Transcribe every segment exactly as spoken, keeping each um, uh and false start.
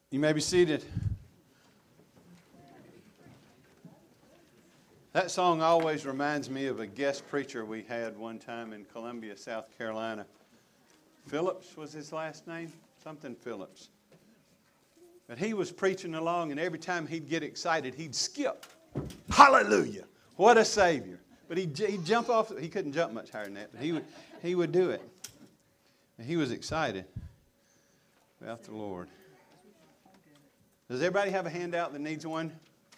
You may be seated. That song always reminds me of a guest preacher we had one time in Columbia, South Carolina. Phillips was his last name? Something Phillips. But he was preaching along, and every time he'd get excited, he'd skip. Hallelujah! What a Savior. But he'd, he'd jump off. He couldn't jump much higher than that, but he would, he would do it. And he was excited about the Lord. Does everybody have a handout that needs one?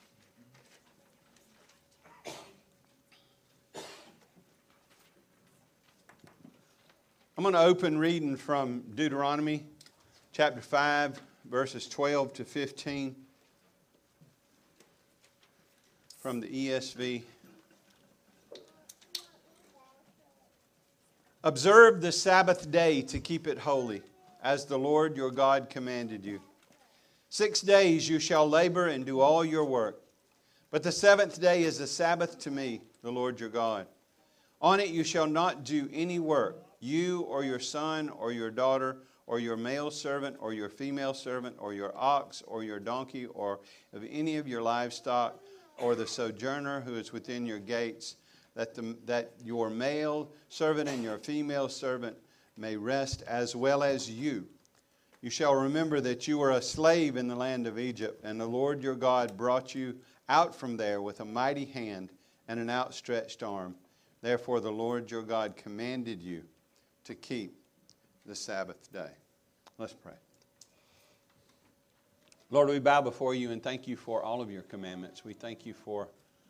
I'm going to open reading from Deuteronomy chapter five, verses twelve to fifteen from the E S V. Observe the Sabbath day to keep it holy, as the Lord your God commanded you. Six days you shall labor and do all your work. But the seventh day is a Sabbath to me, the Lord your God. On it you shall not do any work, you or your son or your daughter or your male servant or your female servant or your ox or your donkey or of any of your livestock or the sojourner who is within your gates, that, the, that your male servant and your female servant may rest as well as you. You shall remember that you were a slave in the land of Egypt, and the Lord your God brought you out from there with a mighty hand and an outstretched arm. Therefore the Lord your God commanded you to keep the Sabbath day. Let's pray. Lord, we bow before you and thank you for all of your commandments. We thank you for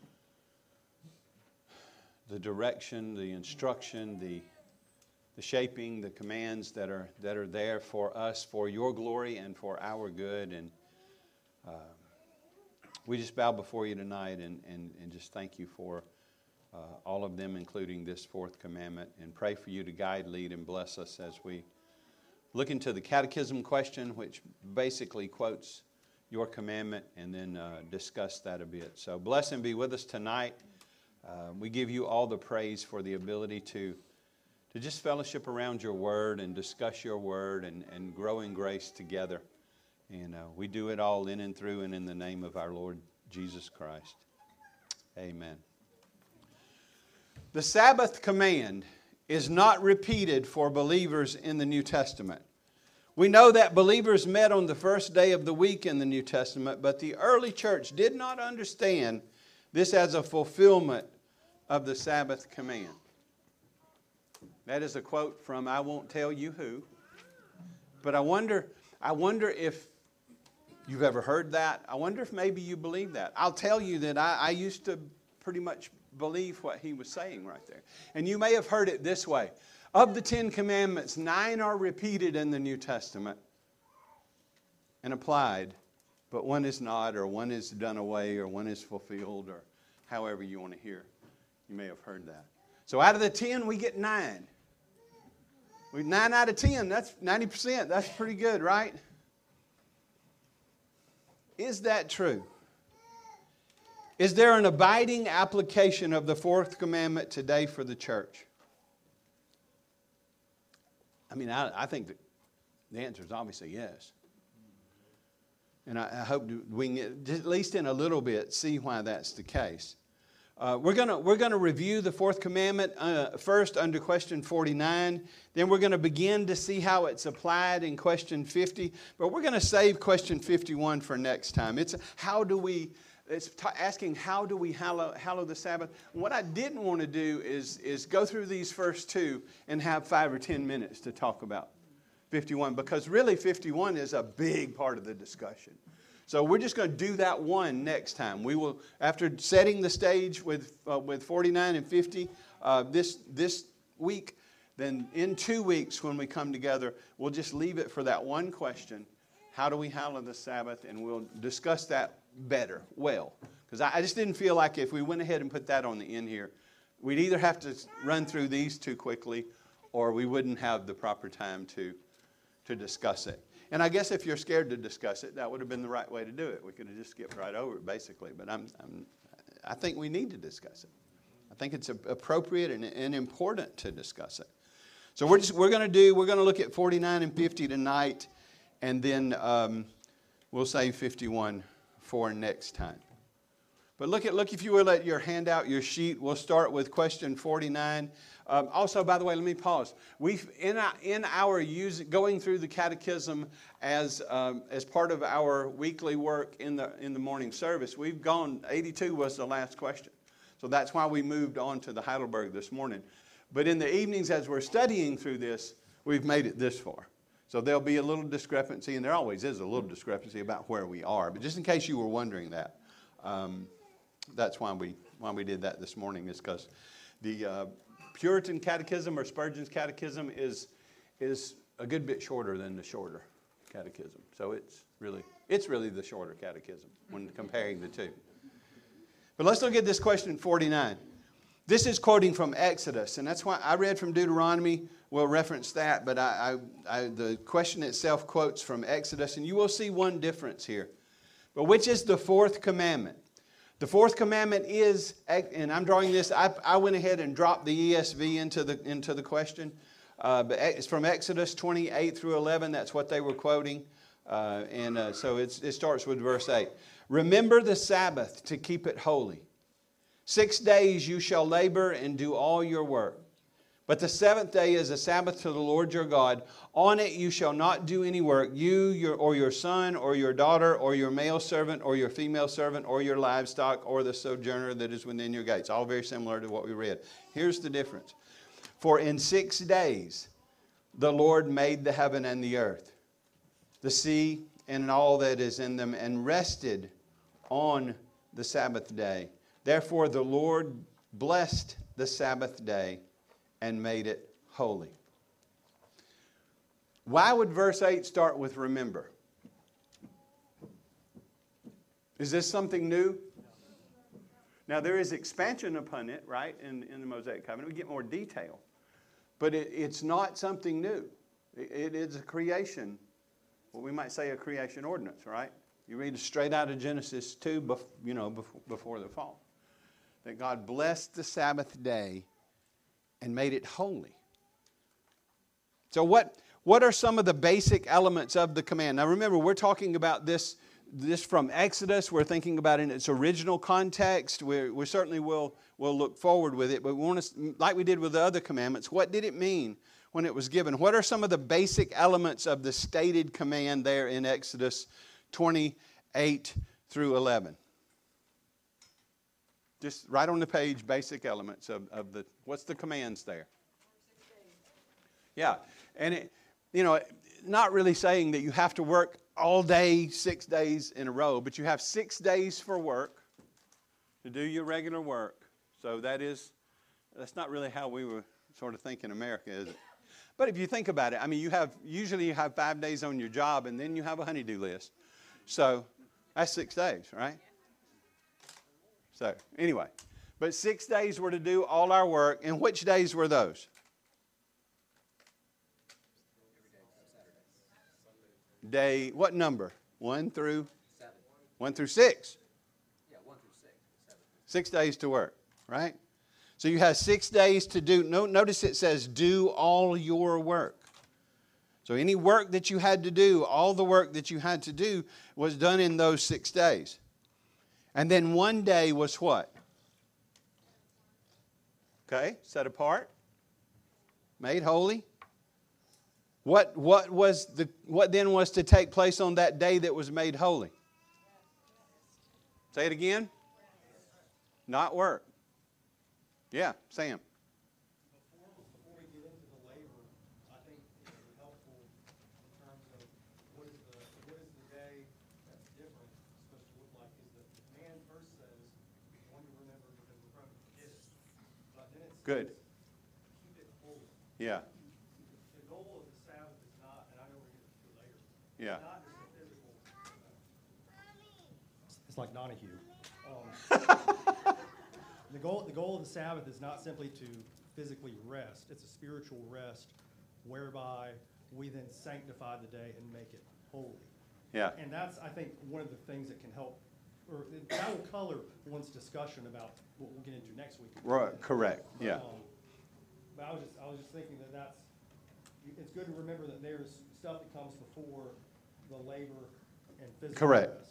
the direction, the instruction, the the shaping, the commands that are that are there for us, for your glory and for our good. And uh, we just bow before you tonight and, and, and just thank you for uh, all of them, including this fourth commandment, and pray for you to guide, lead, and bless us as we look into the catechism question, which basically quotes your commandment, and then uh, discuss that a bit. So bless and be with us tonight. Uh, we give you all the praise for the ability to to just fellowship around your word and discuss your word and, and grow in grace together. And uh, we do it all in and through and in the name of our Lord Jesus Christ. Amen. The Sabbath command is not repeated for believers in the New Testament. We know that believers met on the first day of the week in the New Testament, but the early church did not understand this as a fulfillment of the Sabbath command. That is a quote from I won't tell you who. But I wonder, I wonder if you've ever heard that. I wonder if maybe you believe that. I'll tell you that I, I used to pretty much believe what he was saying right there. And you may have heard it this way. Of the Ten Commandments, nine are repeated in the New Testament and applied, but one is not, or one is done away, or one is fulfilled, or however you want to hear. You may have heard that. So out of the ten, we get nine. We nine out of ten, that's ninety percent. That's pretty good, right? Is that true? Is there an abiding application of the fourth commandment today for the church? I mean, I, I think that the answer is obviously yes. And I, I hope we can, at least in a little bit, see why that's the case. Uh, we're going to we're going to review the fourth commandment uh, first under question forty-nine. Then we're going to begin to see how it's applied in question fifty. But we're going to save question fifty-one for next time. It's how do we? It's t- asking how do we hallow, hallow the Sabbath. What I didn't want to do is is go through these first two and have five or ten minutes to talk about fifty-one, because really fifty-one is a big part of the discussion. So we're just going to do that one next time. We will, after setting the stage with uh, with forty-nine and fifty uh, this this week, then in two weeks when we come together, we'll just leave it for that one question: how do we hallow the Sabbath? And we'll discuss that better, well, because I, I just didn't feel like if we went ahead and put that on the end here, we'd either have to run through these too quickly, or we wouldn't have the proper time to to discuss it. And I guess if you're scared to discuss it, that would have been the right way to do it. We could have just skipped right over it, basically. But I'm, I'm, I think we need to discuss it. I think it's appropriate and, and important to discuss it. So we're just we're going to do we're going to look at forty-nine and fifty tonight, and then um, We'll save fifty-one for next time. But look at look if you will at your handout, your sheet. We'll start with question forty-nine. Um, also, by the way, let me pause. We've in our, in our use, going through the catechism as um, as part of our weekly work in the in the morning service. We've gone eighty-two was the last question, so that's why we moved on to the Heidelberg this morning. But in the evenings, as we're studying through this, we've made it this far. So there'll be a little discrepancy, and there always is a little discrepancy about where we are. But just in case you were wondering that, um, that's why we why we did that this morning, is because the uh, Puritan Catechism or Spurgeon's Catechism is is a good bit shorter than the shorter Catechism. So it's really it's really the shorter Catechism when comparing the two. But let's look at this question forty-nine. This is quoting from Exodus, and that's why I read from Deuteronomy. We'll reference that, but I, I, I, the question itself quotes from Exodus, and you will see one difference here. But which is the fourth commandment? The fourth commandment is, and I'm drawing this, I, I went ahead and dropped the E S V into the, into the question. Uh, but it's from Exodus twenty-eight through eleven. That's what they were quoting. Uh, and uh, so it's, it starts with verse eight. Remember the Sabbath to keep it holy. Six days you shall labor and do all your work. But the seventh day is a Sabbath to the Lord your God. On it you shall not do any work, you your, or your son or your daughter or your male servant or your female servant or your livestock or the sojourner that is within your gates. All very similar to what we read. Here's the difference. For in six days the Lord made the heaven and the earth, the sea and all that is in them, and rested on the Sabbath day. Therefore the Lord blessed the Sabbath day and made it holy. Why would verse eight start with remember? Is this something new? Now there is expansion upon it, right, in, in the Mosaic Covenant. We get more detail. But it, it's not something new. It, it is a creation, what we might say a creation ordinance, right? You read it straight out of Genesis two, bef- you know, before, before the fall. That God blessed the Sabbath day and made it holy. So what, what are some of the basic elements of the command? Now remember, we're talking about this, this from Exodus. We're thinking about it in its original context. We're, we certainly will, will look forward with it. But we want to, like we did with the other commandments, what did it mean when it was given? What are some of the basic elements of the stated command there in Exodus twenty-eight through eleven? Just right on the page, basic elements of, of the, what's the commands there? Yeah, and it, you know, not really saying that you have to work all day, six days in a row, but you have six days for work, to do your regular work. So that is, that's not really how we were sort of think in America, is it? But if you think about it, I mean, you have, usually you have five days on your job, and then you have a honey-do list. So that's six days, right? So, anyway, but six days were to do all our work. And which days were those? Day, what number? One through? Seven. One through six? Yeah, one through six. Seven. Six days to work, right? So you have six days to do. No, notice it says do all your work. So any work that you had to do, all the work that you had to do was done in those six days. And then one day was what? Okay, set apart, made holy. What what was the what then was to take place on that day that was made holy? Say it again. Not work. Yeah, Sam. Good. Yeah. The goal of the Sabbath is not, and I know we're going to do it later. Yeah. It's not just a physical. It's like Donahue. Um, the goal, the goal of the Sabbath is not simply to physically rest. It's a spiritual rest, whereby we then sanctify the day and make it holy. Yeah. And that's, I think, one of the things that can help, or that will color one's discussion about what we'll get into next week. Right. Correct. But, Yeah. Um, but I was just, I was just thinking that that's, it's good to remember that there's stuff that comes before the labor and physical Correct. rest.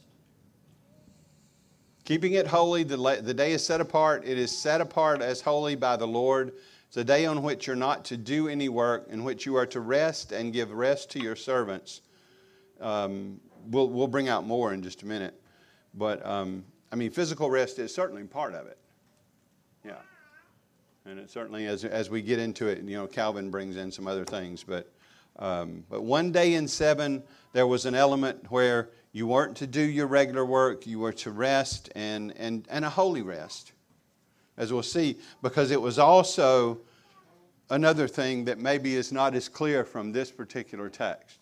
Keeping it holy, the, la- the day is set apart. It is set apart as holy by the Lord. It's a day on which you're not to do any work, in which you are to rest and give rest to your servants. Um, we'll, we'll bring out more in just a minute. But, um, I mean, physical rest is certainly part of it. Yeah. And it certainly, as, as we get into it, you know, Calvin brings in some other things. But, um, but one day in seven, there was an element where you weren't to do your regular work. You were to rest, and, and, and a holy rest, as we'll see, because it was also another thing that maybe is not as clear from this particular text.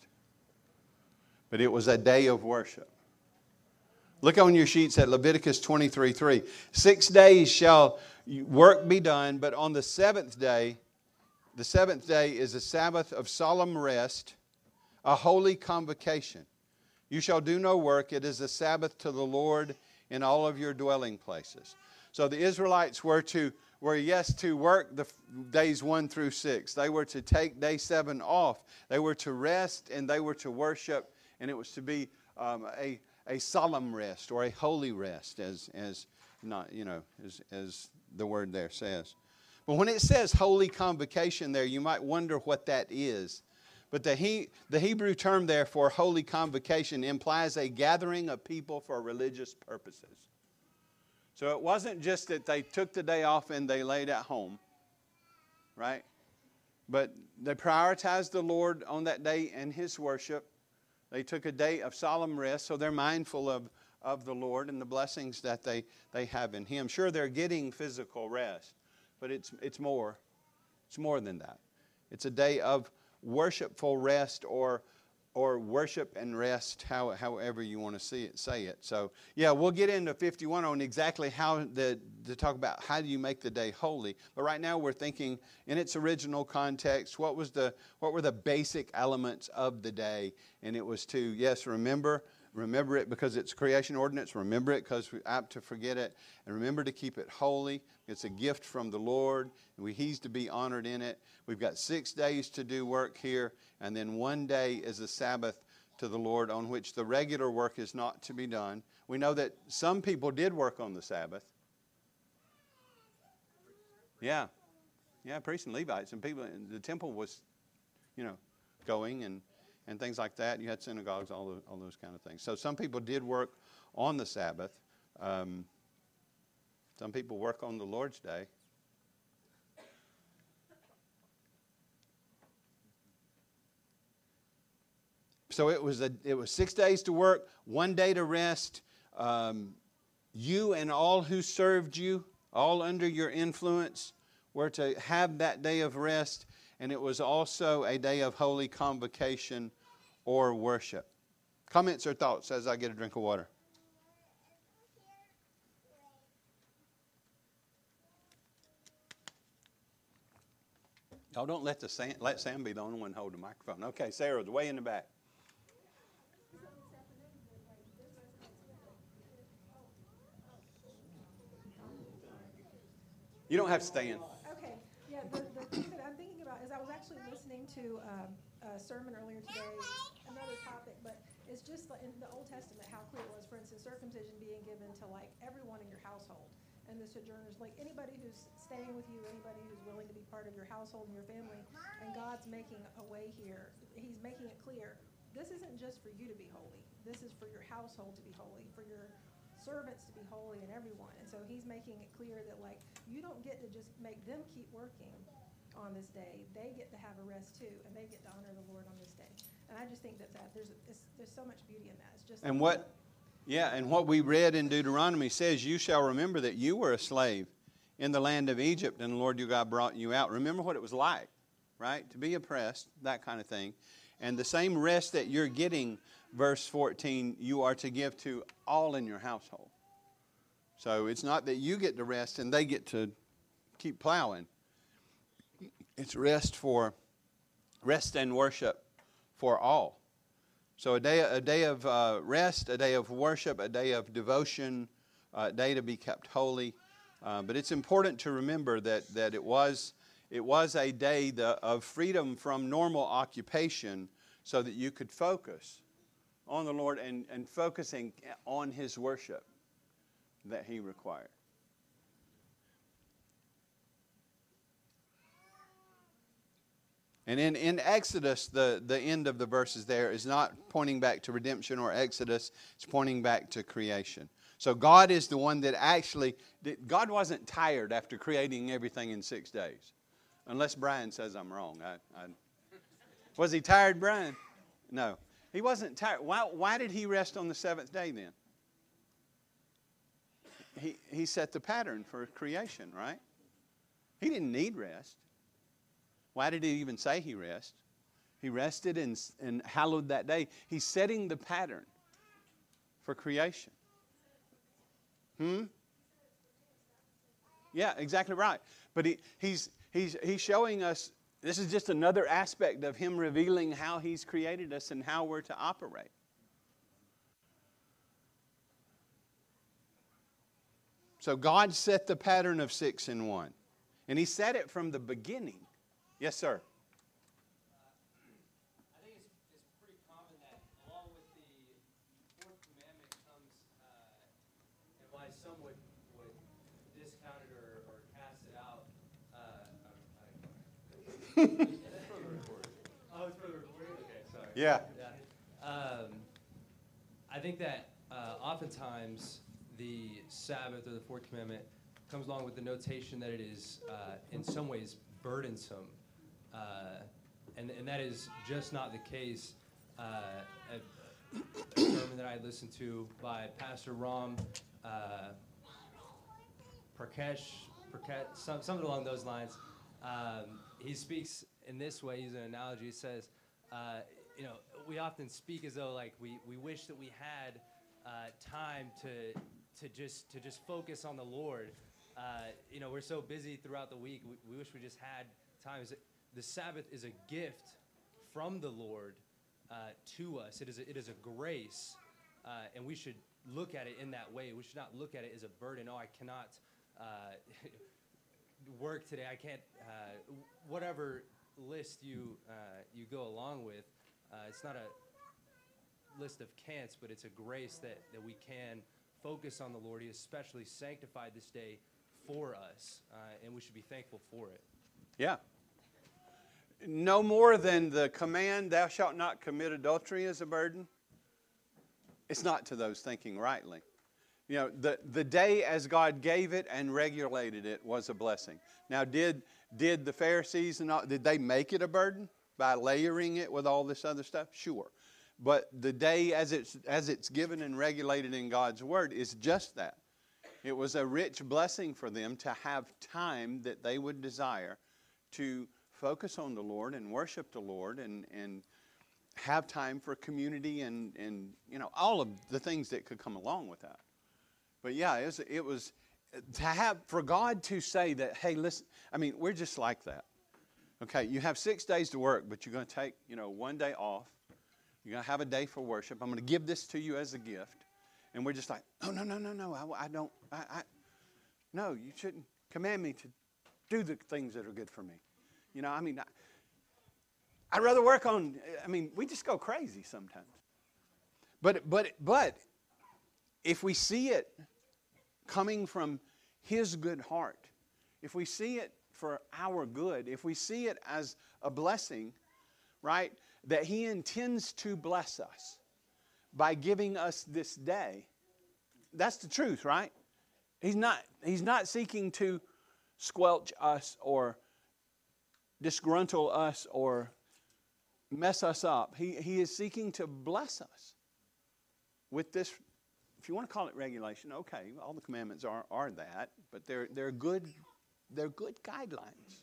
But it was a day of worship. Look on your sheets at Leviticus twenty-three three. Six days shall work be done, but on the seventh day, the seventh day is a Sabbath of solemn rest, a holy convocation. You shall do no work. It is a Sabbath to the Lord in all of your dwelling places. So the Israelites were to, were yes, to work the days one through six. They were to take day seven off. They were to rest and they were to worship, and it was to be um, a, a solemn rest or a holy rest, as, as not, you know, as, as the word there says. But when it says holy convocation there, you might wonder what that is. But the, he, the Hebrew term there for holy convocation implies a gathering of people for religious purposes. So it wasn't just that they took the day off and they laid at home, right? But they prioritized the Lord on that day and His worship. They took a day of solemn rest, so they're mindful of, of the Lord and the blessings that they, they have in Him. Sure, they're getting physical rest, but it's, it's more. It's more than that. It's a day of worshipful rest, or or worship and rest, how, however you want to see it, say it. So, yeah, we'll get into fifty-one on exactly how the, to talk about how do you make the day holy. But right now we're thinking in its original context, what was the what were the basic elements of the day? And it was to, yes, remember, remember it because it's creation ordinance. Remember it because we're apt to forget it. And remember to keep it holy. It's a gift from the Lord. And we, He's to be honored in it. We've got six days to do work here. And then one day is a Sabbath to the Lord on which the regular work is not to be done. We know that some people did work on the Sabbath. Yeah. Yeah, priests and Levites. And people, the temple was, you know, going and, and things like that. You had synagogues, all those, all those kind of things. So some people did work on the Sabbath. Um, some people work on the Lord's Day. So it was a, it was six days to work, one day to rest. Um, you and all who served you, all under your influence, were to have that day of rest. And it was also a day of holy convocation or worship. Comments or thoughts as I get a drink of water? Oh, don't let the Sam, let Sam be the only one hold the microphone. Okay, Sarah, the way in the back. You don't have to stand. Okay, yeah, the, the thing that I'm thinking about is I was actually listening to um, a sermon earlier today, another topic, but it's just like in the Old Testament how clear it was. For instance, circumcision being given to like everyone in your household, and the sojourners, like anybody who's staying with you, anybody who's willing to be part of your household and your family, and God's making a way here. He's making it clear, this isn't just for you to be holy. This is for your household to be holy, for your servants to be holy, and everyone. And so He's making it clear that like you don't get to just make them keep working on this day. They get to have a rest too, and they get to honor the Lord on this day. And I just think that, that there's it's, there's so much beauty in that. It's just and what, yeah, and what we read in Deuteronomy says, you shall remember that you were a slave in the land of Egypt, and the Lord your God brought you out. Remember what it was like, right? To be oppressed, that kind of thing. And the same rest that you're getting, verse fourteen, you are to give to all in your household. So it's not that you get to rest and they get to keep plowing. It's rest for, rest and worship for all. So a day, a day of uh, rest, a day of worship, a day of devotion, a day to be kept holy. Uh, but it's important to remember that that it was it was a day the, of freedom from normal occupation, so that you could focus on the Lord and, and focusing on his worship that he required. And in, in Exodus, the, the end of the verses there is not pointing back to redemption or Exodus. It's pointing back to creation. So God is the one that actually, God wasn't tired after creating everything in six days. Unless Brian says I'm wrong. I, I, was he tired, Brian? No. He wasn't tired. Why, why did he rest on the seventh day then? He, he set the pattern for creation, right? He didn't need rest. Why did he even say he rest? He rested and, and hallowed that day. He's setting the pattern for creation. Hmm? Yeah, exactly right. But he, he's, he's, he's showing us, this is just another aspect of him revealing how he's created us and how we're to operate. So God set the pattern of six and one. And he set it from the beginning. Yes, sir. I think it's, it's pretty common that along with the fourth commandment comes, uh, and why some would, would discount it or, or cast it out. Uh, I, I, is that for the recording? Oh, it's for the recording? Okay, sorry. Yeah. Yeah. Um, I think that uh, oftentimes the Sabbath or the fourth commandment comes along with the notation that it is uh, in some ways burdensome. Uh, and, and that is just not the case. Uh, a, a sermon that I listened to by Pastor Ram uh, Prakash, Prakash some, something along those lines. Um, he speaks in this way. He's an analogy. He says, uh, you know, we often speak as though like we, we wish that we had uh, time to to just to just focus on the Lord. Uh, you know, we're so busy throughout the week. We, we wish we just had time. The Sabbath is a gift from the Lord uh, to us. It is a, it is a grace, uh, and we should look at it in that way. We should not look at it as a burden. Oh, I cannot uh, work today. I can't. Uh, whatever list you uh, you go along with, uh, it's not a list of can'ts, but it's a grace that that we can focus on the Lord. He especially sanctified this day for us, uh, and we should be thankful for it. Yeah. No more than the command, thou shalt not commit adultery, is a burden. It's not to those thinking rightly. You know, the, the day as God gave it and regulated it was a blessing. Now, did, did the Pharisees, and all, did they make it a burden by layering it with all this other stuff? Sure. But the day as it's, as it's given and regulated in God's Word is just that. It was a rich blessing for them to have time that they would desire to focus on the Lord and worship the Lord and, and have time for community and, and, you know, all of the things that could come along with that. But yeah, it was, it was to have, for God to say that, hey, listen, I mean, we're just like that. Okay, you have six days to work, but you're going to take, you know, one day off. You're going to have a day for worship. I'm going to give this to you as a gift. And we're just like, oh, no, no, no, no, I, I don't, I, I, no, you shouldn't command me to do the things that are good for me. You know, I mean, I, I'd rather work on, I mean, we just go crazy sometimes. But, but, but if we see it coming from His good heart, if we see it for our good, if we see it as a blessing, right, that He intends to bless us by giving us this day, that's the truth, right? He's not, he's not seeking to squelch us or disgruntle us or mess us up. He, he is seeking to bless us with this, if you want to call it regulation, okay, all the commandments are, are that, but they're, they're, good, they're good guidelines.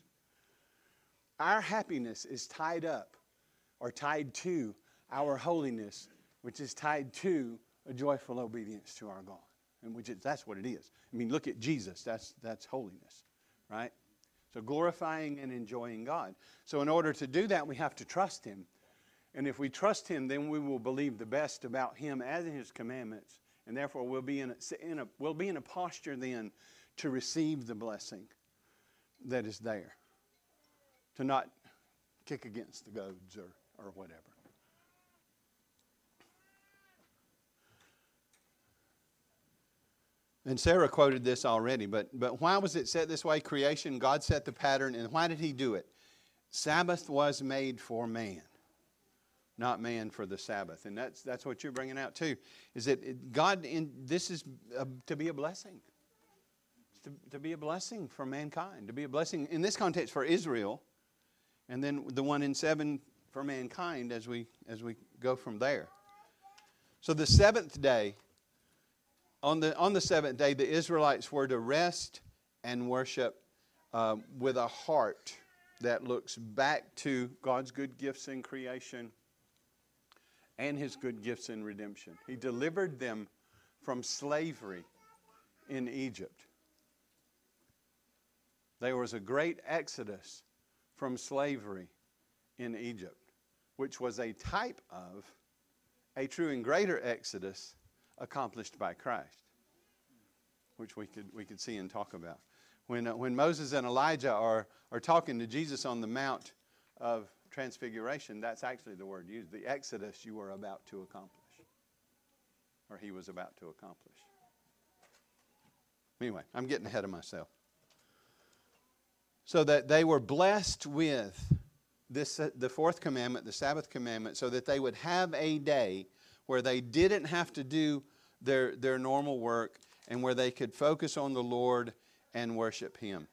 Our happiness is tied up or tied to our holiness, which is tied to a joyful obedience to our God. And which is, that's what it is. I mean, look at Jesus. That's, that's holiness, right? So glorifying and enjoying God. So in order to do that, we have to trust Him. And if we trust Him, then we will believe the best about Him and His commandments. And therefore, we'll be in a, in a, we'll be in a posture then to receive the blessing that is there. To not kick against the goads or, or whatever. And Sarah quoted this already, but, but why was it set this way? Creation, God set the pattern, and why did he do it? Sabbath was made for man, not man for the Sabbath. And that's, that's what you're bringing out too, is that it, God, in, this is uh, to be a blessing. To, to be a blessing for mankind, to be a blessing in this context for Israel, and then the one in seven for mankind as we, as we go from there. So the seventh day, On the, on the seventh day, the Israelites were to rest and worship uh, with a heart that looks back to God's good gifts in creation and his good gifts in redemption. He delivered them from slavery in Egypt. There was a great exodus from slavery in Egypt, which was a type of a true and greater exodus accomplished by Christ, which we could we could see and talk about. When uh, when Moses and Elijah are are talking to Jesus on the Mount of Transfiguration, that's actually the word used. The exodus you were about to accomplish, or he was about to accomplish. Anyway, I'm getting ahead of myself. So that they were blessed with this uh, the fourth commandment, the Sabbath commandment, so that they would have a day where they didn't have to do their, their normal work and where they could focus on the Lord and worship him.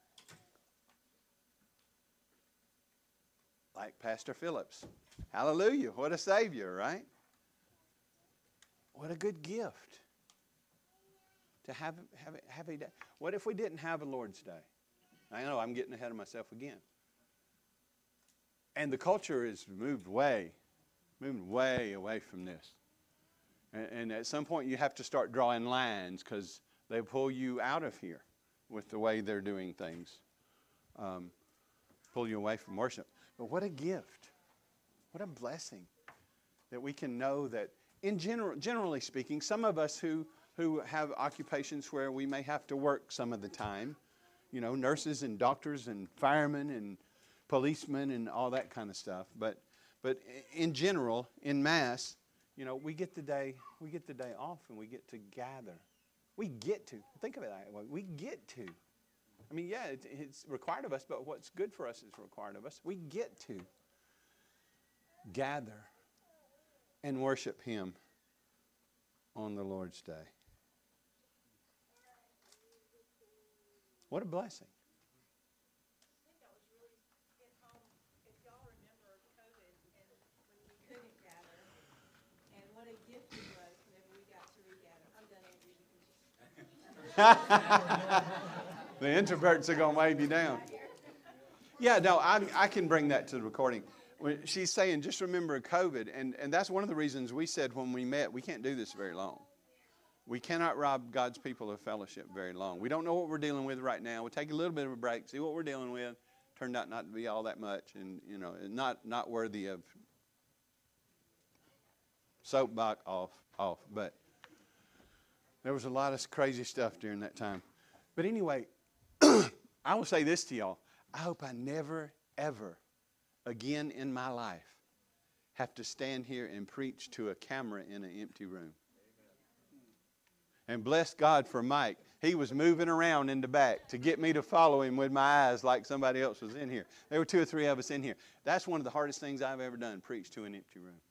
Like Pastor Phillips. Hallelujah. What a Savior, right? What a good gift to have, have, have a day. What if we didn't have a Lord's Day? I know I'm getting ahead of myself again. And the culture has moved way, moved way away from this. And, and at some point you have to start drawing lines because they pull you out of here with the way they're doing things. Um, pull you away from worship. But what a gift. What a blessing that we can know that in general, generally speaking, some of us who, who have occupations where we may have to work some of the time, you know, nurses and doctors and firemen and policemen and all that kind of stuff. But but in general, in mass, you know, we get the day we get the day off and we get to gather. We get to think of it that way. We get to. I mean, yeah, it, it's required of us, but what's good for us is required of us. We get to gather and worship him on the Lord's Day. What a blessing. I think that was really hit home. If y'all remember COVID and when we couldn't gather, and what a gift it was whenever we got to regather. I'm done, Andrew. You can just. The introverts are going to wave you down. Yeah, no, I, I can bring that to the recording. When she's saying, just remember COVID, and, and that's one of the reasons we said when we met, we can't do this very long. We cannot rob God's people of fellowship very long. We don't know what we're dealing with right now. We'll take a little bit of a break, see what we're dealing with. Turned out not to be all that much, and you know, not not worthy of soapbox off off. But there was a lot of crazy stuff during that time. But anyway, I will say this to y'all: I hope I never ever again in my life have to stand here and preach to a camera in an empty room. And bless God for Mike. He was moving around in the back to get me to follow him with my eyes like somebody else was in here. There were two or three of us in here. That's one of the hardest things I've ever done, preach to an empty room.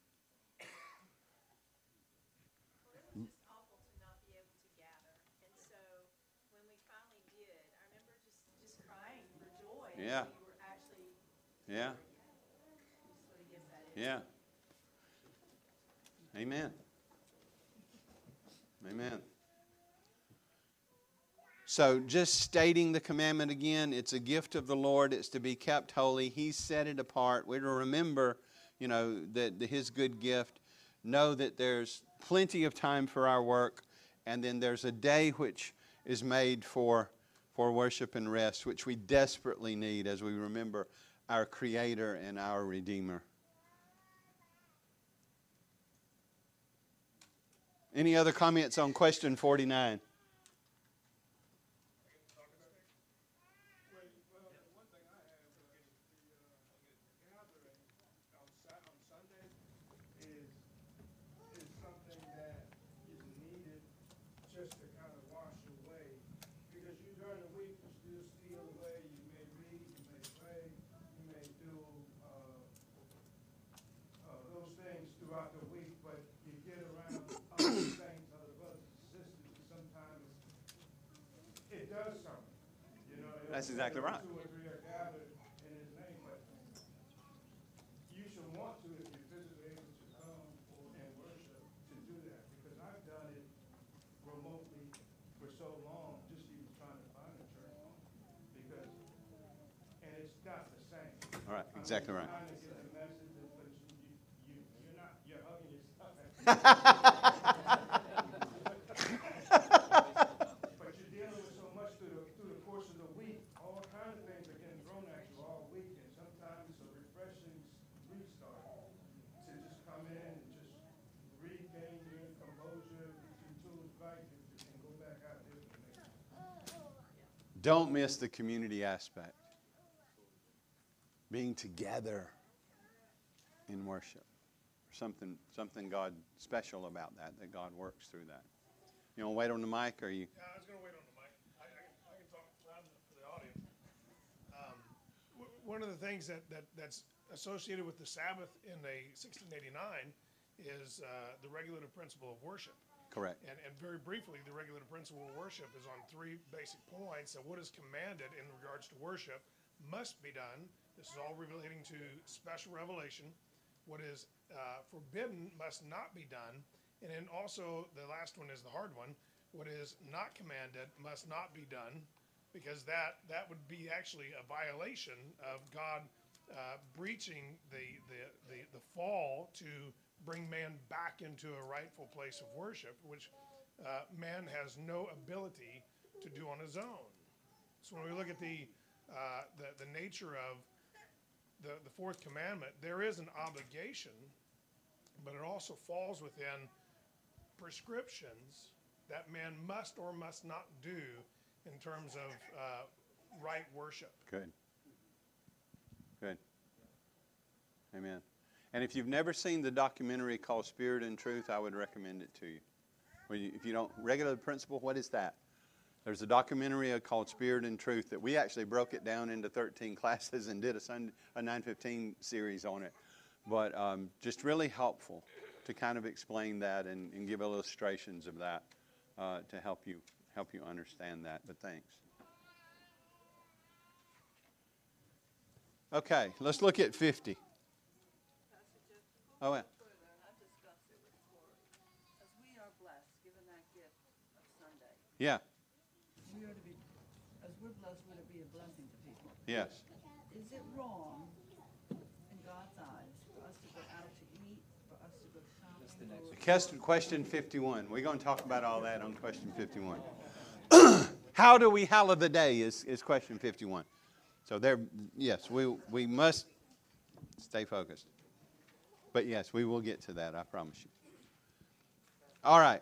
Well, it was just awful to not be able to gather. And so when we finally did, I remember just, just crying for joy. Yeah. We were actually. Yeah. Just sort of get that in. Yeah. Amen. Amen. So just stating the commandment again, it's a gift of the Lord. It's to be kept holy. He set it apart. We're to remember, you know, that the, his good gift. Know that there's plenty of time for our work. And then there's a day which is made for, for worship and rest, which we desperately need as we remember our Creator and our Redeemer. Any other comments on question forty-nine? Just to kind of wash throughout the week, but you get around other saints, other brothers and sisters, and sometimes it does something, you know. it'll That's say exactly where right. Two or three are gathered in his name, but you should want to, if you're physically able to come or, and worship, to do that, because I've done it remotely for so long, just even trying to find a church home, because, and it's not the same. All right, I mean, exactly right. Trying to get the message, and- but you, you, you're not, you're hugging yourself. But you're dealing with so much through the, through the course of the week, all kinds of things are getting thrown at you all week, and sometimes it's a refreshing restart to just come in and just regain your composure, get your tools back, and and go back out there for the next one. Don't miss the community aspect. Being together in worship. Something, something God special about that, that God works through that. You want to wait on the mic, or you? Yeah, I was gonna wait on the mic. I, I, I can talk loud enough for the audience. Um, w- One of the things that, that, that's associated with the Sabbath in a sixteen eighty-nine is, uh, the regulative principle of worship. Correct. And, and very briefly, the regulative principle of worship is on three basic points, that what is commanded in regards to worship must be done. This is all relating to special revelation. What is uh, forbidden must not be done. And then also, the last one is the hard one. What is not commanded must not be done, because that, that would be actually a violation of God uh, breaching the, the, the, the fall to bring man back into a rightful place of worship, which uh, man has no ability to do on his own. So when we look at the, uh, the, the nature of the, the fourth commandment, there is an obligation, but it also falls within prescriptions that man must or must not do in terms of uh, right worship. Good. Good. Amen. And if you've never seen the documentary called Spirit and Truth, I would recommend it to you. Well, you if you don't, regular principle, what is that? There's a documentary called Spirit and Truth that we actually broke it down into thirteen classes and did a, Sunday, a nine fifteen series on it. But um, just really helpful to kind of explain that and, and give illustrations of that uh, to help you help you understand that. But thanks. Okay, let's look at fifty. Oh, yeah. Further, and I've discussed it with Corey, as we are blessed, given that gift of Sunday, Yeah. We are to be, as we're blessed, we're to be a blessing to people. Yes. Is it wrong in God's eyes for us to go out to eat, for us to go shopping? or- Question, question fifty-one. We're going to talk about all that on question fifty-one. How do we hallow the day is, is question fifty-one. So there, yes, we, we must stay focused. But yes, we will get to that, I promise you. All right.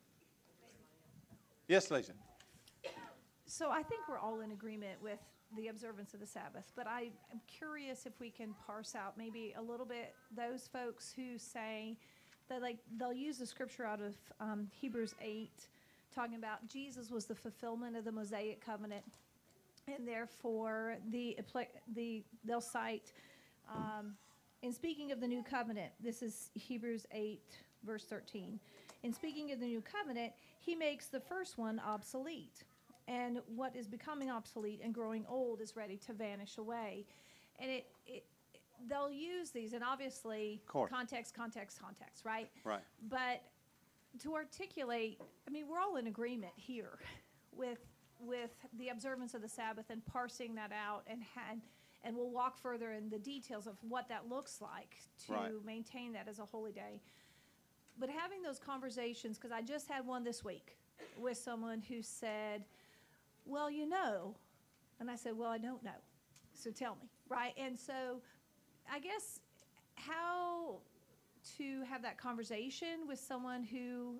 Yes, Lisa. So I think we're all in agreement with the observance of the Sabbath, but I am curious if we can parse out maybe a little bit those folks who say that, like, they'll use the scripture out of um, Hebrews eight, talking about Jesus was the fulfillment of the Mosaic covenant, and therefore the the they'll cite um, in speaking of the new covenant. This is Hebrews eight, verse thirteen. In speaking of the new covenant, he makes the first one obsolete. And what is becoming obsolete and growing old is ready to vanish away. And it, it they'll use these, and obviously Of course. context, context, context, right? Right. But to articulate, I mean, we're all in agreement here with with the observance of the Sabbath and parsing that out, and had, and we'll walk further in the details of what that looks like to Right. maintain that as a holy day. But having those conversations, because I just had one this week with someone who said, well, you know, and I said, well, I don't know, so tell me, right? And so I guess how to have that conversation with someone who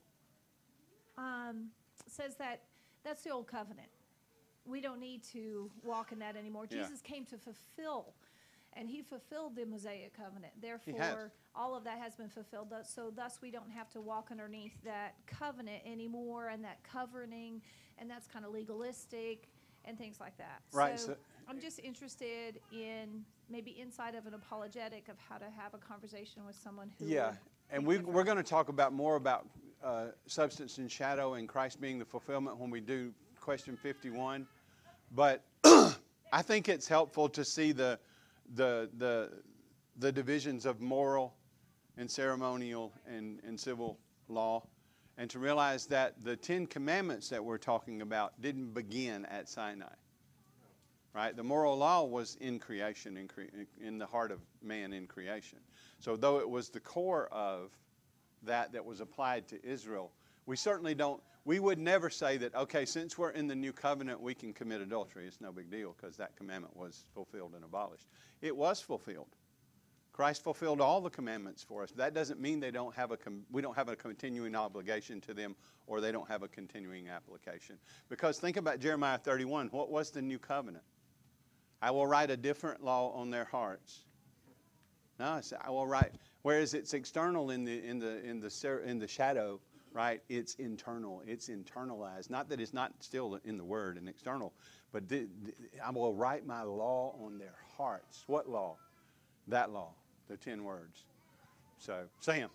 um, says that that's the old covenant. We don't need to walk in that anymore. Yeah. Jesus came to fulfill, and he fulfilled the Mosaic covenant. has. Therefore, all of that has been fulfilled. Thus- So thus we don't have to walk underneath that covenant anymore, and that governing, and that's kind of legalistic and things like that. Right. So, So, I'm just interested in maybe inside of an apologetic of how to have a conversation with someone who. Yeah, would and think we, differently. we're going to talk about more about uh, substance and shadow and Christ being the fulfillment when we do question fifty-one. But I think it's helpful to see the, the, the, the divisions of moral and ceremonial and, and civil law, and to realize that the Ten Commandments that we're talking about didn't begin at Sinai. Right? The moral law was in creation, in, cre- in the heart of man in creation. So though it was the core of that that was applied to Israel, we certainly don't, we would never say that, okay, since we're in the new covenant, we can commit adultery. It's no big deal because that commandment was fulfilled and abolished. It was fulfilled. Christ fulfilled all the commandments for us. That doesn't mean they don't have a com- we don't have a continuing obligation to them, or they don't have a continuing application. Because think about Jeremiah thirty-one. What was the new covenant? I will write a different law on their hearts. No, it's, I will write. Whereas it's external in the in the in the in the shadow, right? It's internal. It's internalized. Not that it's not still in the Word and external, but the, the, I will write my law on their hearts. What law? That law, the ten words. So, Sam.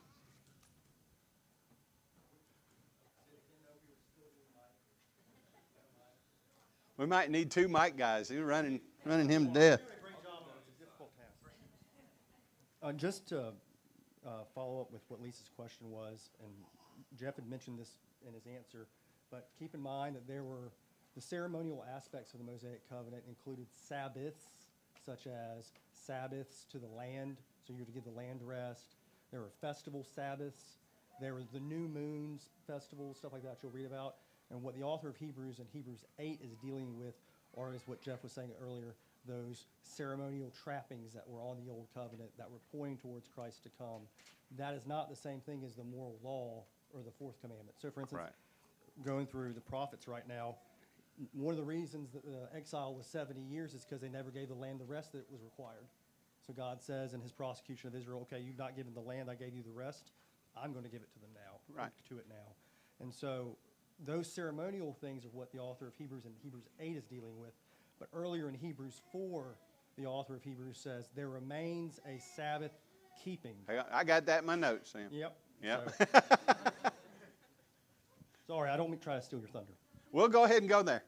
We might need two mic guys. He's running running him to death. You're doing a great job, though. It's a difficult task. Uh, just to uh, follow up with what Lisa's question was, and Jeff had mentioned this in his answer, but keep in mind that there were the ceremonial aspects of the Mosaic Covenant included Sabbaths, such as Sabbaths to the land, so you're to give the land rest. There were festival Sabbaths. There were the new moons festivals, stuff like that you'll read about. And what the author of Hebrews in Hebrews eight is dealing with, or is what Jeff was saying earlier, those ceremonial trappings that were on the Old Covenant that were pointing towards Christ to come. That is not the same thing as the moral law or the fourth commandment. So, for instance, Right. going through the prophets right now, one of the reasons that the exile was seventy years is because they never gave the land the rest that was required. So God says in his prosecution of Israel, okay, you've not given the land, I gave you the rest. I'm going to give it to them now. Right. To it now. And so those ceremonial things are what the author of Hebrews in Hebrews eight is dealing with. But earlier in Hebrews four, the author of Hebrews says, there remains a Sabbath keeping. I got, I got that in my notes, Sam. Yep. Yep. So- sorry, I don't mean to try to steal your thunder. We'll go ahead and go there.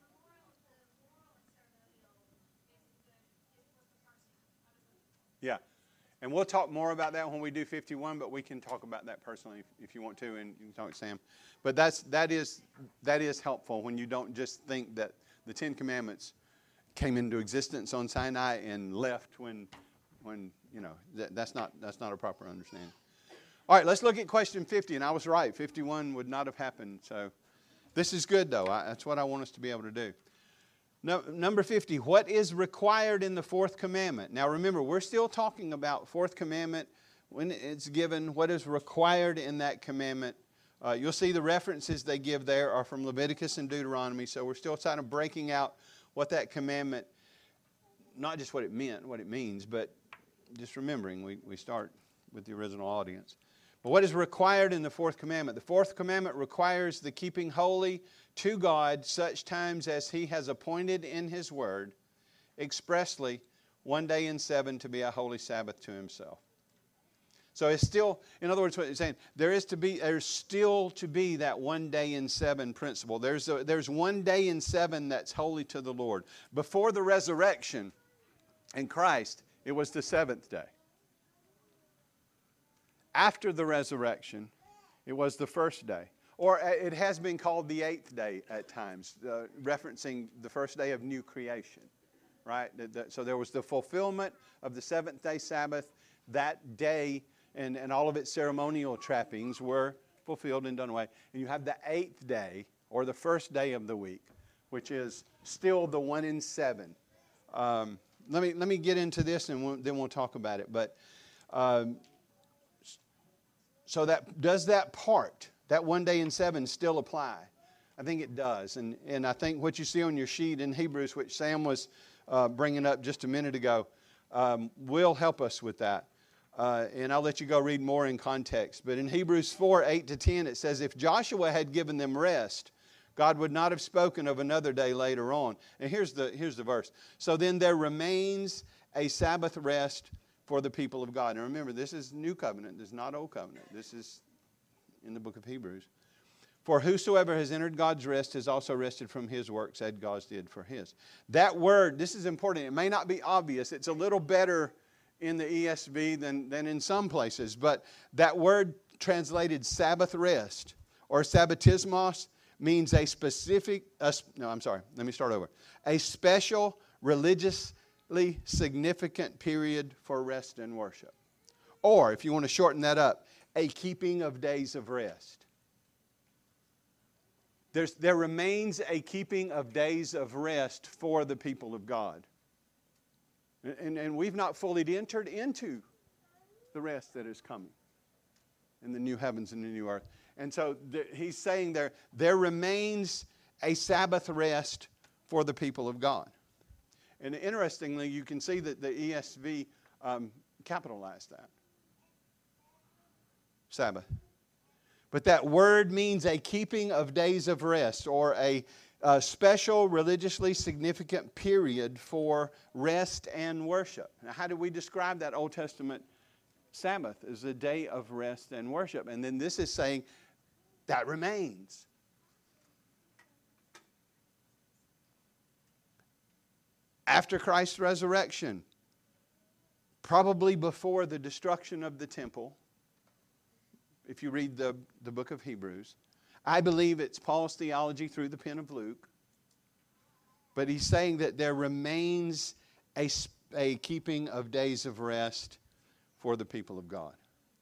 Yeah. And we'll talk more about that when we do fifty-one, but we can talk about that personally if, if you want to, and you can talk to Sam. But that's that is that is helpful when you don't just think that the Ten Commandments came into existence on Sinai and left when when you know that, that's not that's not a proper understanding. All right, let's look at question fifty, and I was right. fifty-one would not have happened. So this is good, though. I, that's what I want us to be able to do. No, number fifty, what is required in the fourth commandment? Now remember, we're still talking about fourth commandment, when it's given, what is required in that commandment. Uh, you'll see the references they give there are from Leviticus and Deuteronomy, so we're still kind of breaking out what that commandment, not just what it meant, what it means, but just remembering we, we start with the original audience. But what is required in the fourth commandment? The fourth commandment requires the keeping holy to God such times as He has appointed in His Word, expressly one day in seven to be a holy Sabbath to Himself. So it's still, in other words, what it's saying, there is to be, there's still to be that one day in seven principle. There's a, there's one day in seven that's holy to the Lord. Before the resurrection in Christ, it was the seventh day. After the resurrection, it was the first day. Or it has been called the eighth day at times, uh, referencing the first day of new creation. Right? So there was the fulfillment of the seventh day Sabbath. That day and, and all of its ceremonial trappings were fulfilled and done away. And you have the eighth day, or the first day of the week, which is still the one in seven. Um, let me let me get into this, and we'll, then we'll talk about it. But um, so that does that part, that one day in seven, still apply? I think it does, and and I think what you see on your sheet in Hebrews, which Sam was uh, bringing up just a minute ago, um, will help us with that. Uh, and I'll let you go read more in context. But in Hebrews four, eight to ten, it says, if Joshua had given them rest, God would not have spoken of another day later on. And here's the, here's the verse. So then there remains a Sabbath rest for the people of God. And remember, this is New Covenant. This is not Old Covenant. This is in the book of Hebrews. For whosoever has entered God's rest has also rested from his works as God did for his. That word, this is important. It may not be obvious. It's a little better in the E S V than, than in some places. But that word translated Sabbath rest or sabbatismos means a specific, uh, no, I'm sorry, let me start over. A special, religiously significant period for rest and worship. Or, if you want to shorten that up, a keeping of days of rest. There's, there remains a keeping of days of rest for the people of God. And, and we've not fully entered into the rest that is coming in the new heavens and the new earth. And so th- he's saying there, there remains a Sabbath rest for the people of God. And interestingly, you can see that the E S V um, capitalized that. Sabbath. But that word means a keeping of days of rest or a, a special religiously significant period for rest and worship. Now, how do we describe that Old Testament Sabbath? As a day of rest and worship. And then this is saying that remains. After Christ's resurrection, probably before the destruction of the temple, if you read the, the book of Hebrews, I believe it's Paul's theology through the pen of Luke, but he's saying that there remains a, a keeping of days of rest for the people of God.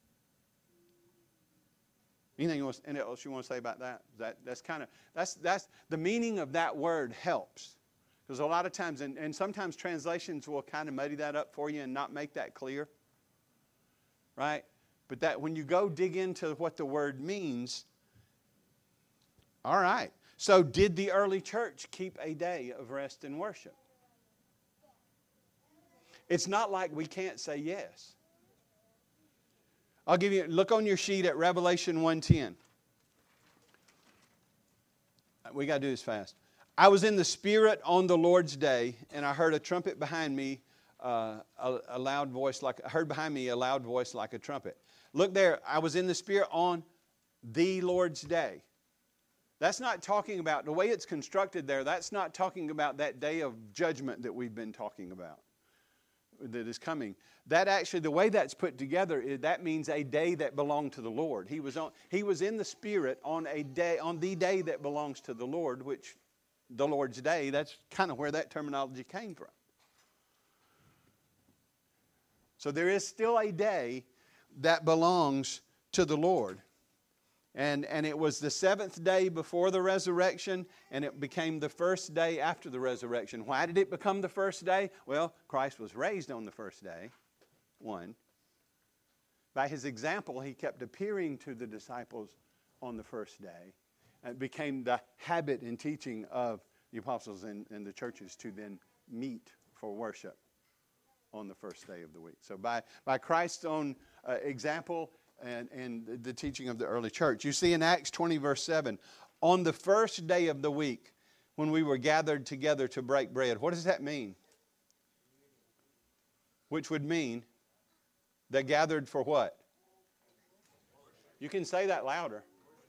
Anything else, anything else you want to say about that? That that's kind of that's that's the meaning of that word helps. Because a lot of times, and, and sometimes translations will kind of muddy that up for you and not make that clear. Right? But that when you go dig into what the word means, all right. So did the early church keep a day of rest and worship? It's not like we can't say yes. I'll give you, look on your sheet at Revelation one ten. We got to do this fast. I was in the Spirit on the Lord's day, and I heard a trumpet behind me, uh, a, a loud voice like, I heard behind me a loud voice like a trumpet. Look there, I was in the Spirit on the Lord's day. That's not talking about, the way it's constructed there, that's not talking about that day of judgment that we've been talking about, that is coming. That actually, the way that's put together, is, that means a day that belonged to the Lord. He was on, he was in the Spirit on a day, on the day that belongs to the Lord, which the Lord's day, that's kind of where that terminology came from. So there is still a day that belongs to the Lord. And, and it was the seventh day before the resurrection, and it became the first day after the resurrection. Why did it become the first day? Well, Christ was raised on the first day, one. By his example, he kept appearing to the disciples on the first day. And it became the habit and teaching of the apostles and, and the churches to then meet for worship on the first day of the week. So by, by Christ's own uh, example and, and the teaching of the early church. You see in Acts twenty verse seven, on the first day of the week when we were gathered together to break bread. What does that mean? Which would mean they gathered for what? You can say that louder.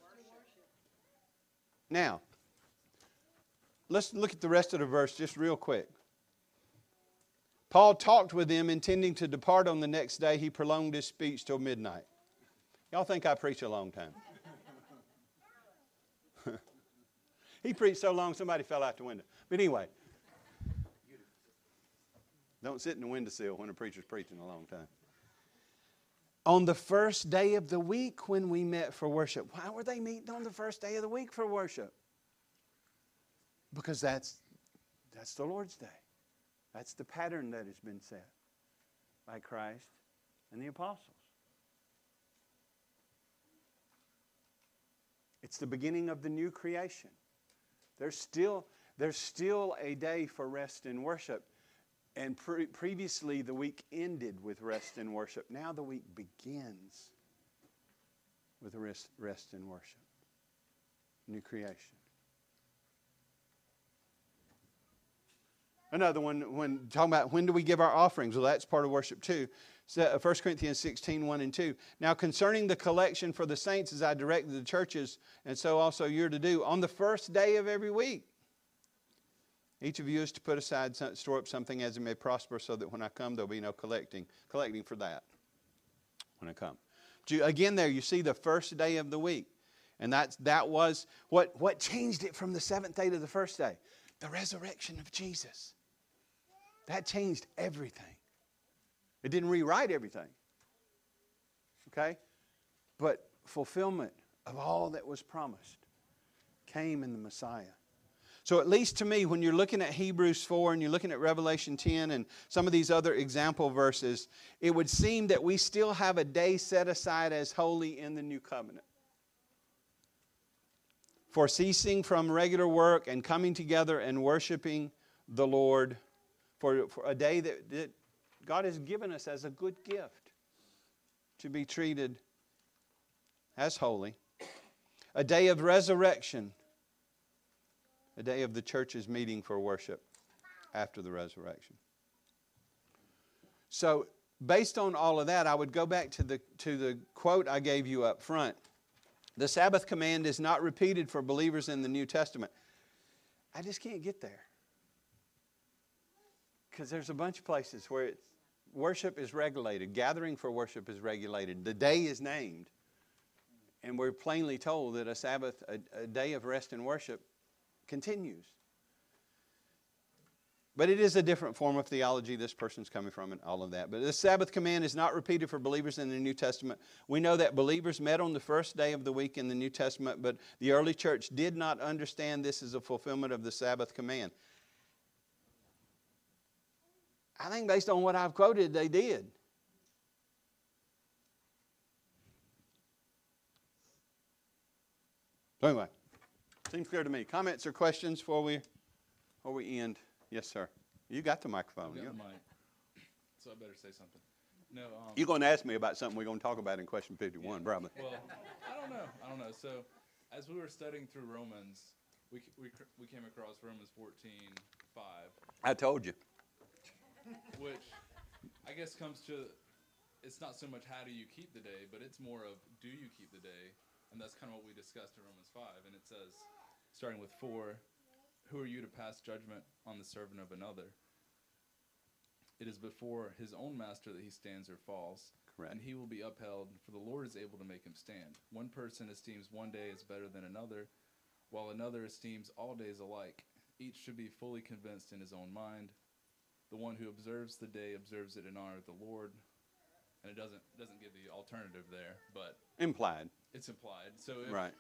Now, let's look at the rest of the verse just real quick. Paul talked with them, intending to depart on the next day. He prolonged his speech till midnight. Y'all think I preach a long time? He preached so long somebody fell out the window. But anyway, don't sit in the windowsill when a preacher's preaching a long time. On the first day of the week when we met for worship. Why were they meeting on the first day of the week for worship? Because that's, that's the Lord's day. That's the pattern that has been set by Christ and the apostles. It's the beginning of the new creation. There's still, there's still a day for rest and worship. And pre- previously the week ended with rest and worship. Now the week begins with rest, rest and worship. New creation. Another one, when talking about when do we give our offerings? Well, that's part of worship too. So, First Corinthians sixteen, one and two. Now concerning the collection for the saints, as I directed the churches, and so also you're to do, on the first day of every week. Each of you is to put aside, some, store up something as it may prosper, so that when I come, there'll be no collecting, collecting for that when I come. Again there, you see the first day of the week. And that's, that was, what, what changed it from the seventh day to the first day? The resurrection of Jesus. That changed everything. It didn't rewrite everything. Okay? But fulfillment of all that was promised came in the Messiah. So at least to me, when you're looking at Hebrews four and you're looking at Revelation ten and some of these other example verses, it would seem that we still have a day set aside as holy in the new covenant. For ceasing from regular work and coming together and worshiping the Lord, for, for a day that, that God has given us as a good gift to be treated as holy. A day of resurrection. A day of the church's meeting for worship after the resurrection. So, based on all of that, I would go back to the, to the quote I gave you up front. The Sabbath command is not repeated for believers in the New Testament. I just can't get there. Because there's a bunch of places where it's, worship is regulated. Gathering for worship is regulated. The day is named. And we're plainly told that a Sabbath, a, a day of rest and worship, continues. But it is a different form of theology this person's coming from and all of that. But the Sabbath command is not repeated for believers in the New Testament. We know that believers met on the first day of the week in the New Testament, but the early church did not understand this as a fulfillment of the Sabbath command. I think based on what I've quoted, they did. So anyway, seems clear to me. Comments or questions before we, before we end? Yes, sir. You got the microphone. I've got You- the mic, so I better say something. No, um, You're going to ask me about something we're going to talk about in question fifty-one, probably. well, I don't know. I don't know. So, as we were studying through Romans, we c- we cr- we came across Romans fourteen five, I told you. which I guess comes to, it's not so much how do you keep the day, but it's more of do you keep the day, and that's kind of what we discussed in Romans five, and it says, starting with four, who are you to pass judgment on the servant of another? It is before his own master that he stands or falls, Correct. and he will be upheld, for the Lord is able to make him stand. One person esteems one day as better than another, while another esteems all days alike. Each should be fully convinced in his own mind. The one who observes the day observes it in honor of the Lord. And it doesn't doesn't give the alternative there, but Implied. it's implied. So if, Right.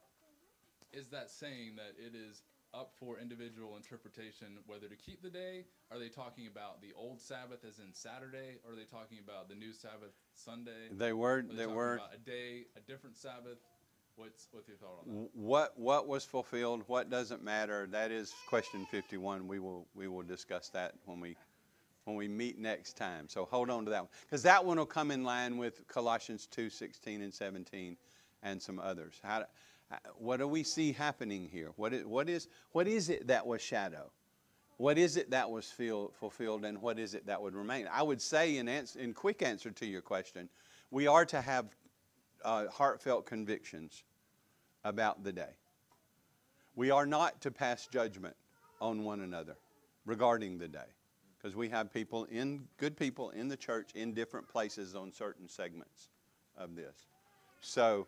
is that saying that it is up for individual interpretation whether to keep the day? Are they talking about the old Sabbath as in Saturday? Or are they talking about the new Sabbath Sunday? They were, Are they they talking were. about a day, a different Sabbath? What's what's your thought on that? What, what was fulfilled, what doesn't matter, that is question fifty-one. We will, we will discuss that when we, when we meet next time. So hold on to that one. Because that one will come in line with Colossians two, sixteen and seventeen and some others. How, what do we see happening here? What is, what is, what is it that was shadow? What is it that was feel, fulfilled, and what is it that would remain? I would say, in, answer, in quick answer to your question, we are to have uh, heartfelt convictions about the day. We are not to pass judgment on one another regarding the day, because we have people in good people in the church in different places on certain segments of this. So,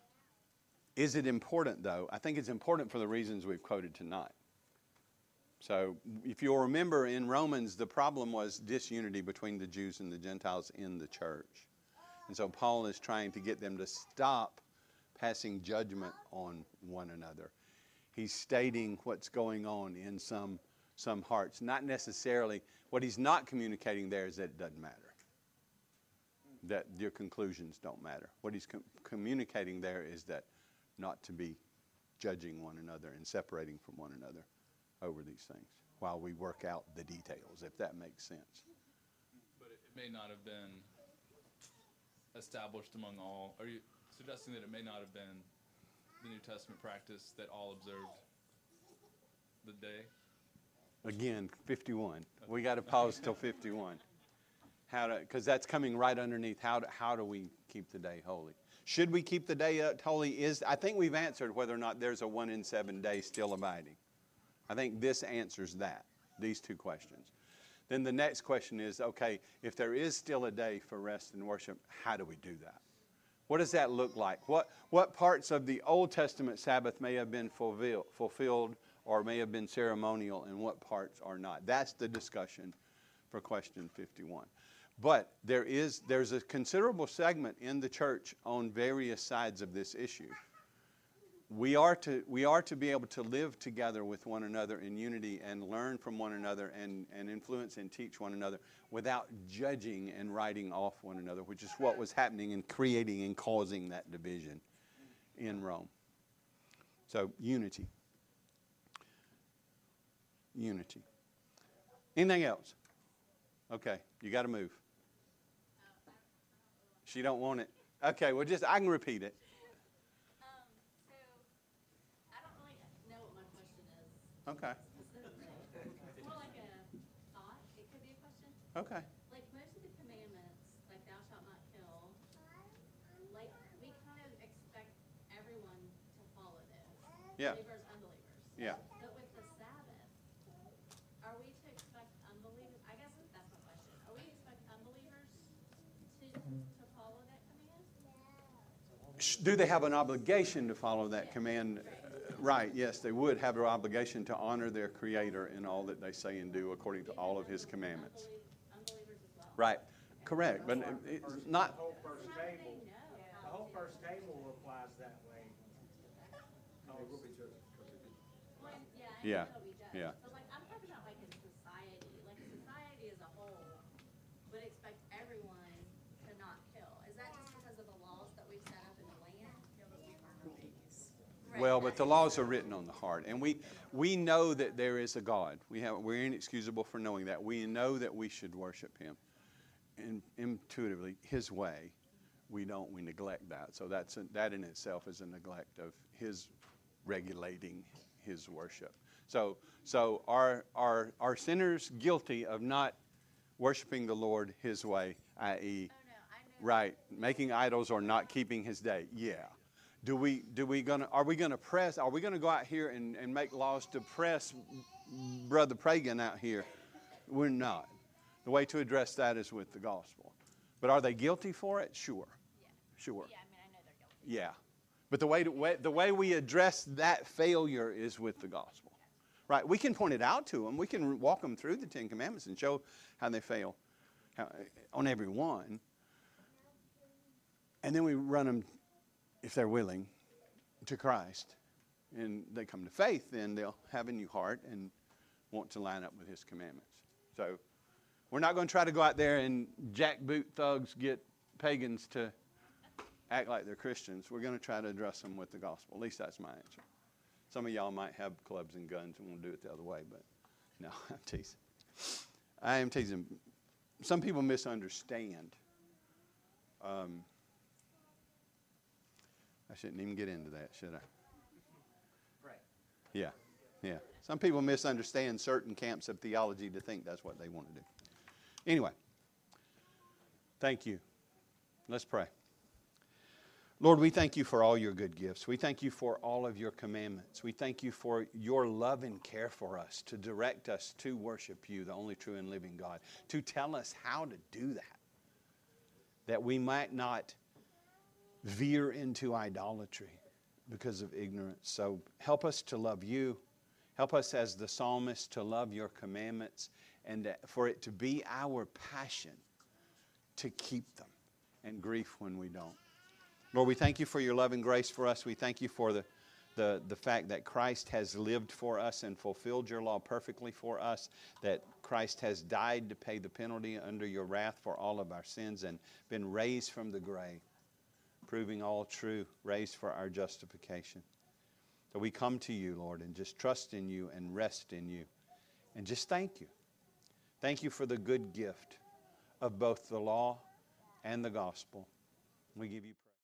is it important though? I think it's important for the reasons we've quoted tonight. So, if you'll remember in Romans, the problem was disunity between the Jews and the Gentiles in the church. And so Paul is trying to get them to stop passing judgment on one another. He's stating what's going on in some, some hearts. Not necessarily, what he's not communicating there is that it doesn't matter. That your conclusions don't matter. What he's com- communicating there is that not to be judging one another and separating from one another over these things while we work out the details, if that makes sense. But it, it may not have been established among all. Are you suggesting that it may not have been the New Testament practice that all observed the day? Again, fifty-one. We got to pause till fifty-one. How to, because that's coming right underneath. How do, how do we keep the day holy? Should we keep the day uh, holy? Is I think we've answered whether or not there's a one in seven day still abiding. I think this answers that, these two questions. Then the next question is, okay, if there is still a day for rest and worship, how do we do that? What does that look like? What, what parts of the Old Testament Sabbath may have been fulfill, fulfilled or may have been ceremonial, and what parts are not? That's the discussion for question fifty-one. But there is, there's a considerable segment in the church on various sides of this issue. We are to, we are to be able to live together with one another in unity and learn from one another and, and influence and teach one another without judging and writing off one another, which is what was happening and creating and causing that division in Rome. So, unity. Unity. Anything else? Okay, you got to move. She don't want it. Okay, well, just I can repeat it. Um, so, I don't really know what my question is. Okay. Specifically. It's more like a thought. It could be a question. Okay. Like most of the commandments, like thou shalt not kill, like we kind of expect everyone to follow this. Yeah. Believers, unbelievers. Yeah. But with the Sabbath, are we to expect unbelievers? I guess that's my question. Are we to expect unbelievers to to follow that command? Do they have an obligation to follow that command? Uh, Right, yes, they would have an obligation to honor their Creator in all that they say and do according to all of His commandments. Unbelie- Unbelievers as well. Right, correct, but it- it's not, The whole first How do they table, know the how whole to- first table applies that way. Well, yeah, I Yeah, know that'll be judged. yeah. But like, I'm talking about like in society, like society as a whole would expect everyone to not kill. Is that just because of the laws that we've set up in the land? Right, well, but the right. laws are written on the heart, and we, we know that there is a God. We have, we're inexcusable for knowing that. We know that we should worship Him in, intuitively, His way. We don't, we neglect that. So that's a, that in itself is a neglect of His regulating His worship. So, so are, are, are sinners guilty of not worshiping the Lord His way, that is, Oh, no, I know. right, making idols or not keeping His day? Yeah. Do we, do we gonna, are we gonna press, are we gonna go out here and, and make laws to press Brother Pragan out here? We're not. The way to address that is with the gospel. But are they guilty for it? Sure. Yeah. Sure. Yeah, I mean, I know they're guilty. Yeah. But the way, to, way, the way we address that failure is with the gospel. Right? We can point it out to them. We can walk them through the Ten Commandments and show how they fail how, on every one. And then we run them, if they're willing, to Christ. And they come to faith, then they'll have a new heart and want to line up with His commandments. So we're not going to try to go out there and jackboot thugs, get pagans to act like they're Christians. We're going to try to address them with the gospel. At least that's my answer. Some of y'all might have clubs and guns and want to do it the other way, but no, I'm teasing. I am teasing. Some people misunderstand. Um, I shouldn't even get into that, should I? Right. Yeah, yeah. Some people misunderstand certain camps of theology to think that's what they want to do. Anyway, thank you. Let's pray. Lord, we thank you for all your good gifts. We thank you for all of your commandments. We thank you for your love and care for us, to direct us to worship you, the only true and living God, to tell us how to do that, that we might not veer into idolatry because of ignorance. So help us to love you. Help us as the psalmist to love your commandments and for it to be our passion to keep them and grief when we don't. Lord, we thank you for your love and grace for us. We thank you for the, the, the fact that Christ has lived for us and fulfilled your law perfectly for us, that Christ has died to pay the penalty under your wrath for all of our sins and been raised from the grave, proving all true, raised for our justification. So we come to you, Lord, and just trust in you and rest in you and just thank you. Thank you for the good gift of both the law and the gospel. We give you